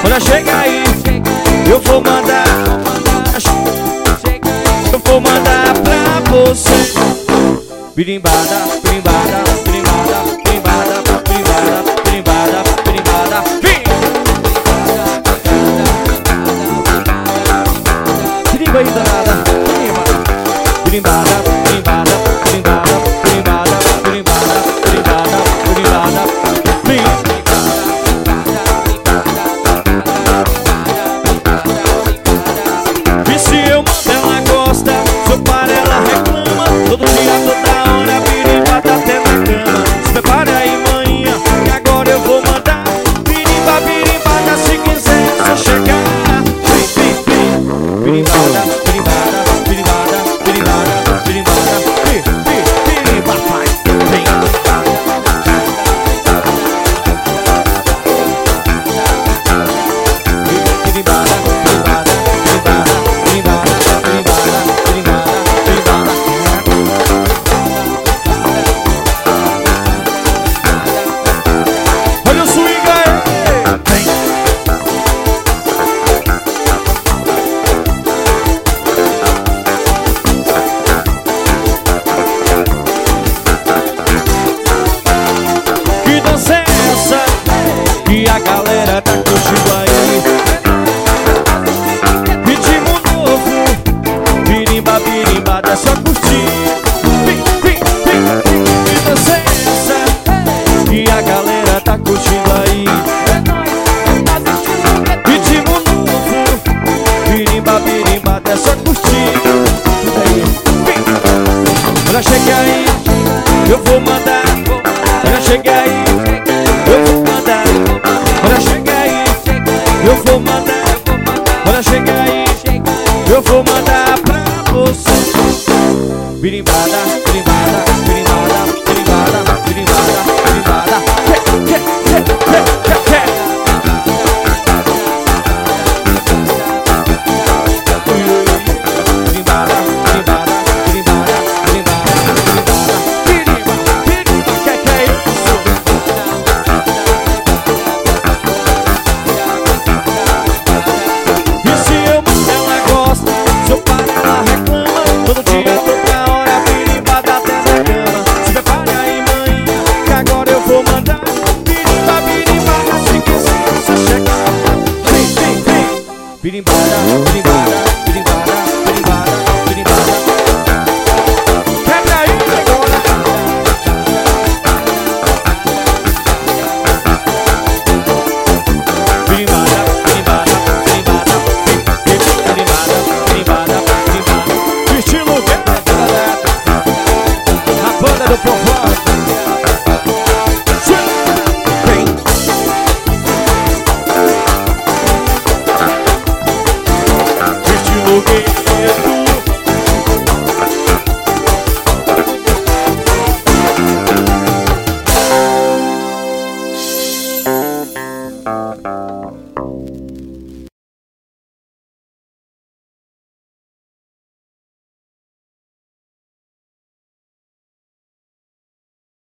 Quando chega aí, eu vou mandar. Eu vou mandar pra você. Birimbada, birimbada, birimbada, birimbada, birimbada, birimbada, birimbada. Birimba aí, danada. Birimbada, birimbada, birimbada, birimbada, birimbada, birimbada, birimbada. E se eu mando ela gosta, se eu paro ela reclama. Todo dia, toda hora, birimbada até na cama. Se prepare aí, manhã, que agora eu vou mandar. Birimba, birimbada, se quiser só chegar. Birimbada, birimbada, birimbada, birimbada, birimbada, birimba, vai, vem. Birimbada, birimbada, birimbada, birimbada, birimbada, birimbada, birimbada. Olha o swing aí, vem. Que dança é essa que a galera tá curtindo aí? Ritmo novo, birimba, birimbada, é só curtir. Que dança é essa que a galera tá curtindo aí? Ritmo novo, birimba, birimbada, é só curtir. Quando chega aí, eu vou mandar. Quando chega aí, eu vou mandar. Quando chega aí, eu vou mandar. Quando chega aí, eu vou mandar pra você. Birimbada, birimbada, birimbada, birimbada, birimbada, birimbada. Birimbada, birimbada, birimbada, birimbada, birimbada. Birimba, birimba, que é isso? E se eu mando ela gosta, se eu paro ela reclama. Todo dia, toda hora, birimbada até na cama. Se prepare aí, mãe, que agora eu vou mandar. Birimba, birimbada, se quiser só chegar. Vem, vem, vem. Birimbada, birimbada,